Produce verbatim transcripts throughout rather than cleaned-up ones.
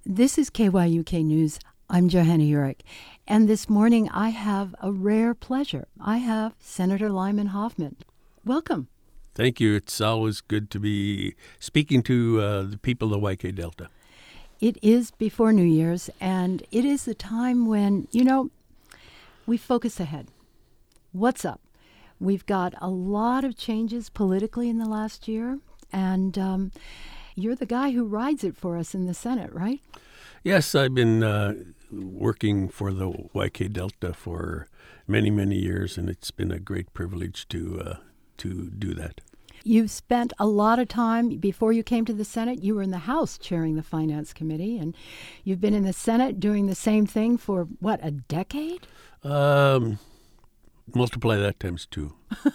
This is K Y U K News. I'm Johanna Urich. And this morning I have a rare pleasure. I have Senator Lyman Hoffman. Welcome. Thank you. It's always good to be speaking to uh, the people of the Y K Delta. It is before New Year's, and it is the time when, you know, we focus ahead. What's up? We've got a lot of changes politically in the last year, and um, you're the guy who rides it for us in the Senate, right? Yes, I've been uh, working for the Y K Delta for many, many years, and it's been a great privilege to uh, to do that. You've spent a lot of time, before you came to the Senate, you were in the House chairing the Finance Committee, and you've been in the Senate doing the same thing for, what, a decade? Um, multiply that times two.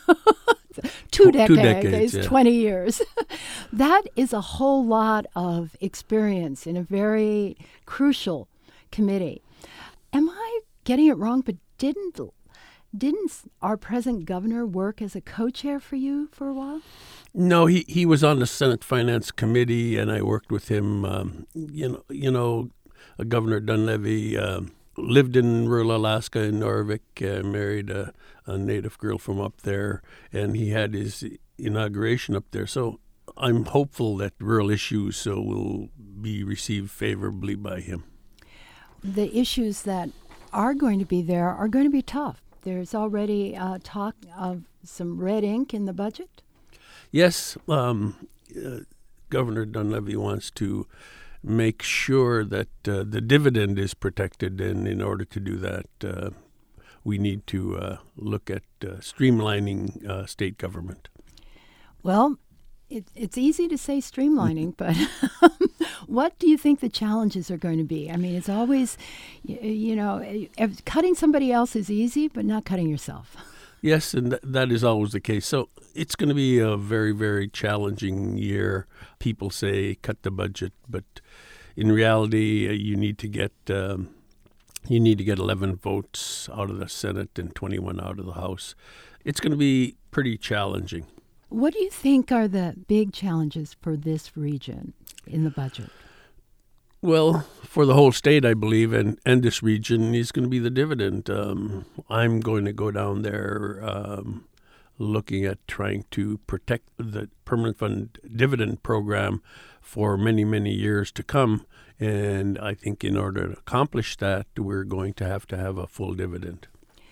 Two Two decades, decades, yeah. twenty years. That is a whole lot of experience in a very crucial committee. Am I getting it wrong, but didn't didn't our present governor work as a co-chair for you for a while? No, he, he was on the Senate Finance Committee, and I worked with him. Um, you know, you know, uh, Governor Dunleavy uh, lived in rural Alaska in Norvik, uh, married a, a native girl from up there, and he had his inauguration up there. So I'm hopeful that rural issues uh, will be received favorably by him. The issues that are going to be there are going to be tough. There's already uh, talk of some red ink in the budget. Yes, um, uh, Governor Dunleavy wants to make sure that uh, the dividend is protected, and in order to do that, uh, we need to uh, look at uh, streamlining uh, state government. Well, it, it's easy to say streamlining, but what do you think the challenges are going to be? I mean, it's always, you, you know, if cutting somebody else is easy, but not cutting yourself. Yes, and th- that is always the case. So it's going to be a very, very challenging year. People say cut the budget, but in reality, uh, you need to get um, you need to get eleven votes out of the Senate and twenty-one out of the House. It's going to be pretty challenging. What do you think are the big challenges for this region in the budget? Well, for the whole state, I believe, and, and this region is going to be the dividend. Um, I'm going to go down there um, looking at trying to protect the permanent fund dividend program for many, many years to come. And I think in order to accomplish that, we're going to have to have a full dividend.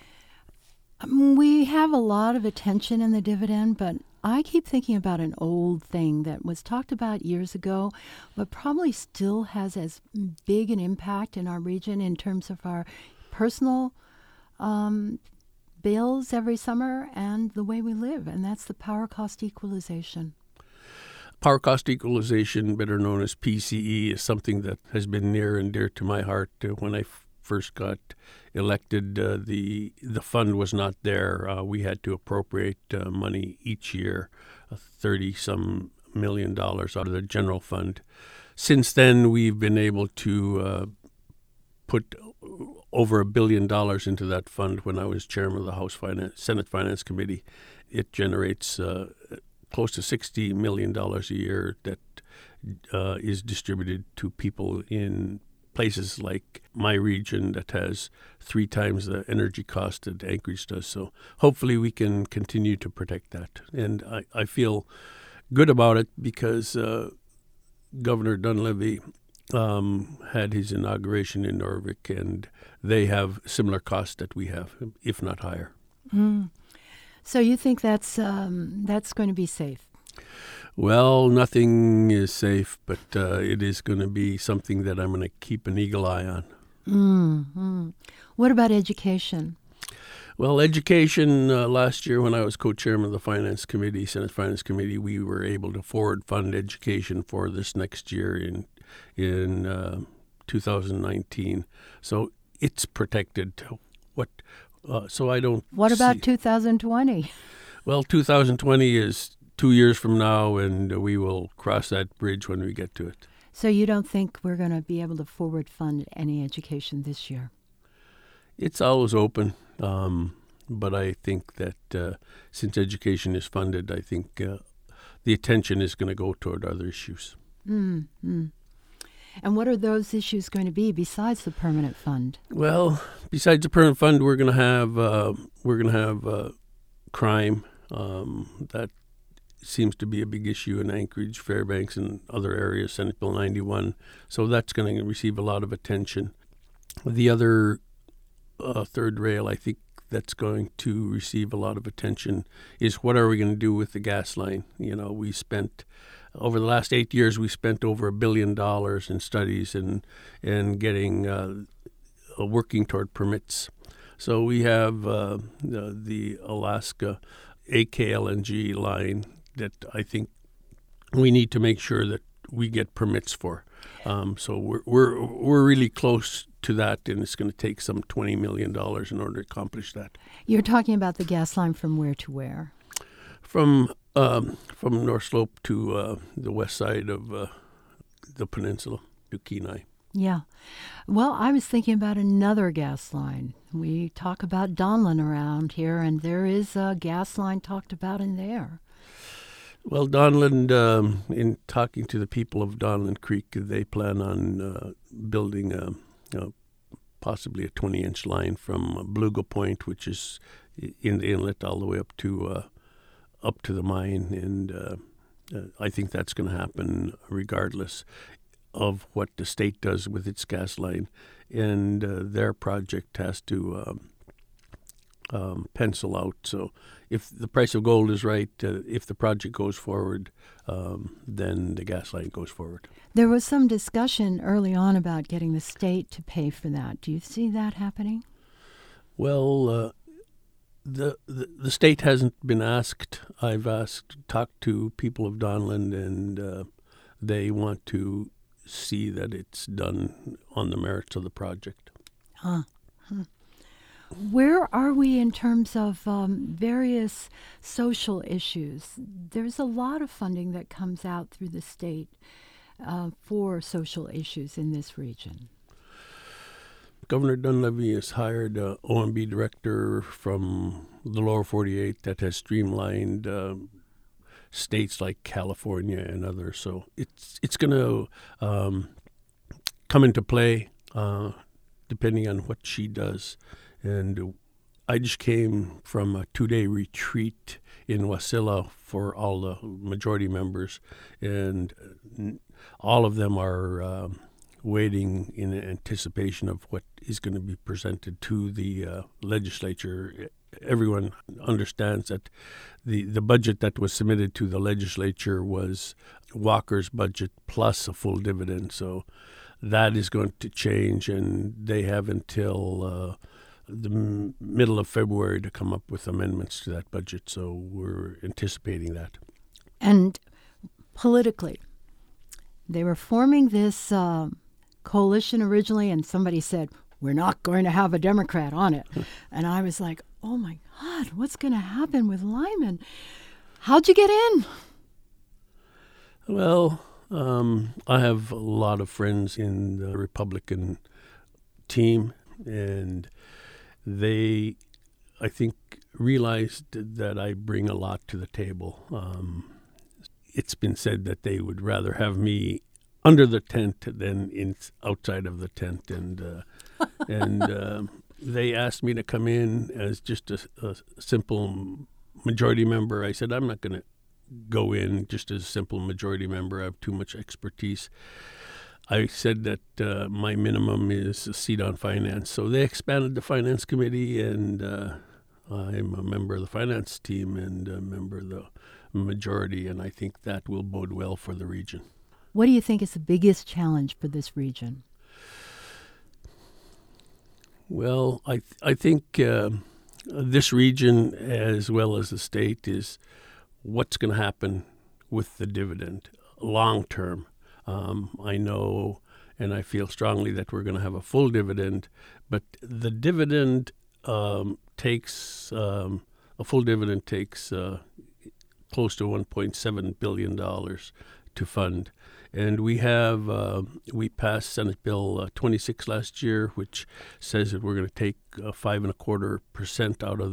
Um, we have a lot of attention in the dividend, but I keep thinking about an old thing that was talked about years ago, but probably still has as big an impact in our region in terms of our personal um, bills every summer and the way we live, and that's the power cost equalization. Power cost equalization, better known as P C E, is something that has been near and dear to my heart. Uh, when I f- first got elected, uh, the the fund was not there. Uh, we had to appropriate uh, money each year, uh, thirty some million dollars out of the general fund. Since then, we've been able to uh, put over a billion dollars into that fund. When I was chairman of the House Finance, Senate Finance Committee, it generates uh, close to sixty million dollars a year that uh, is distributed to people in places like my region that has three times the energy cost that Anchorage does. So hopefully we can continue to protect that. And I, I feel good about it because uh, Governor Dunleavy um, had his inauguration in Norvik, and they have similar costs that we have, if not higher. Mm. So you think that's um, that's going to be safe? Well, nothing is safe, but uh, it is going to be something that I'm going to keep an eagle eye on. Mm-hmm. What about education? Well, education, uh, last year when I was co-chairman of the Finance Committee, Senate Finance Committee, we were able to forward fund education for this next year in in uh, two thousand nineteen. So it's protected. What? Uh, so I don't What about see, two thousand twenty? Well, two thousand twenty is two years from now, and we will cross that bridge when we get to it. So you don't think we're going to be able to forward fund any education this year? It's always open, um, but I think that uh, since education is funded, I think uh, the attention is going to go toward other issues. Mm-hmm. And what are those issues going to be besides the permanent fund? Well, besides the permanent fund, we're going to have uh, we're going to have uh, crime. Um, that seems to be a big issue in Anchorage, Fairbanks, and other areas. Senate Bill ninety-one. So that's going to receive a lot of attention. The other uh, third rail, I think, that's going to receive a lot of attention is what are we going to do with the gas line? You know, we spent over the last eight years, we spent over a billion dollars in studies and and getting uh, uh, working toward permits. So we have uh, the, the Alaska A K L N G line that I think we need to make sure that we get permits for. Um, so we're we're we're really close to that, and it's going to take some twenty million dollars in order to accomplish that. You're talking about the gas line from where to where? From um, from North Slope to uh, the west side of uh, the peninsula to Kenai. Yeah. Well, I was thinking about another gas line. We talk about Donlin around here, and there is a gas line talked about in there. Well, Donlin, um, in talking to the people of Donlin Creek, they plan on uh, building a, a, possibly a twenty-inch line from Beluga Point, which is in the inlet, all the way up to uh, up to the mine, and uh, uh, I think that's going to happen regardless of what the state does with its gas line, and uh, their project has to um, um, pencil out. So if the price of gold is right, uh, if the project goes forward, um, then the gas line goes forward. There was some discussion early on about getting the state to pay for that. Do you see that happening? Well, uh, the, the the state hasn't been asked. I've asked, talked to people of Donlin, and uh, they want to see that it's done on the merits of the project. Huh. Huh. Where are we in terms of um, various social issues? There's a lot of funding that comes out through the state uh, for social issues in this region. Governor Dunleavy has hired an O M B director from the lower forty-eight that has streamlined uh, states like California and others. So it's it's going to um, come into play uh, depending on what she does. And I just came from a two-day retreat in Wasilla for all the majority members, and all of them are uh, waiting in anticipation of what is going to be presented to the uh, legislature. Everyone understands that the, the budget that was submitted to the legislature was Walker's budget plus a full dividend. So that is going to change, and they have until uh, the m- middle of February to come up with amendments to that budget. So we're anticipating that. And politically, they were forming this uh, coalition originally, and somebody said, we're not going to have a Democrat on it. And I was like, oh, my God, what's going to happen with Lyman? How'd you get in? Well, um, I have a lot of friends in the Republican team, and they, I think, realized that I bring a lot to the table. Um, it's been said that they would rather have me under the tent than in outside of the tent, and uh, and uh, they asked me to come in as just a, a simple majority member. I said, I'm not going to go in just as a simple majority member. I have too much expertise. I said that uh, my minimum is a seat on finance. So they expanded the finance committee, and uh, I'm a member of the finance team and a member of the majority, and I think that will bode well for the region. What do you think is the biggest challenge for this region? Well, I th- I think uh, this region, as well as the state, is what's going to happen with the dividend long term. Um, I know and I feel strongly that we're going to have a full dividend, but the dividend um, takes, um, a full dividend takes uh, close to one point seven billion dollars to fund. And we have, uh, we passed Senate Bill uh, twenty-six last year, which says that we're going to take uh, five and a quarter percent out of the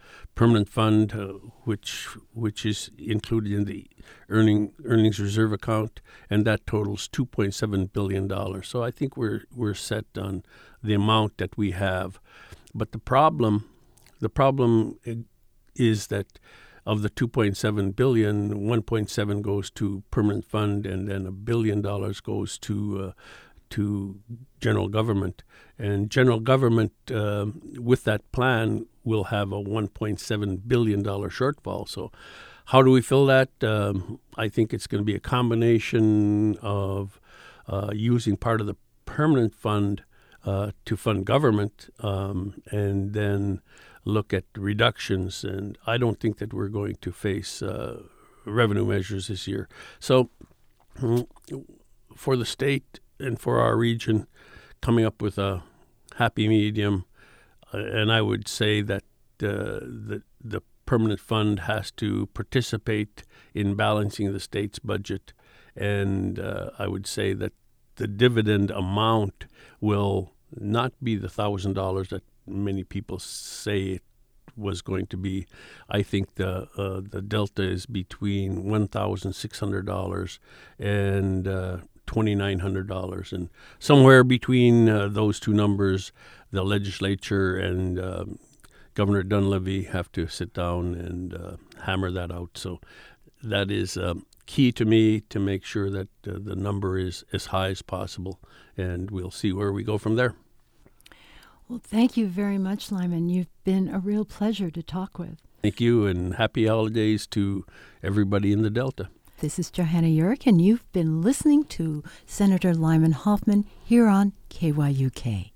permanent fund, uh, which which is included in the earning earnings reserve account, and that totals two point seven billion dollars. So I think we're we're set on the amount that we have. But the problem, the problem is that of the two point seven billion dollars, one point seven goes to permanent fund, and then a billion dollars goes to uh, to general government. And general government, uh, with that plan, will have a one point seven billion dollars shortfall. So how do we fill that? Um, I think it's going to be a combination of uh, using part of the permanent fund uh, to fund government, um, and then look at reductions. And I don't think that we're going to face uh, revenue measures this year. So for the state and for our region, coming up with a happy medium, uh, and I would say that uh, the the permanent fund has to participate in balancing the state's budget, and uh, I would say that the dividend amount will not be the thousand dollars that many people say it was going to be. I think the uh, the delta is between one thousand six hundred dollars and uh, twenty-nine hundred dollars, and somewhere between uh, those two numbers, the legislature and uh, Governor Dunleavy have to sit down and uh, hammer that out. So that is uh, key to me, to make sure that uh, the number is as high as possible, and we'll see where we go from there. Well, thank you very much, Lyman. You've been a real pleasure to talk with. Thank you, and happy holidays to everybody in the Delta. This is Johanna Yurick, and you've been listening to Senator Lyman Hoffman here on K Y U K.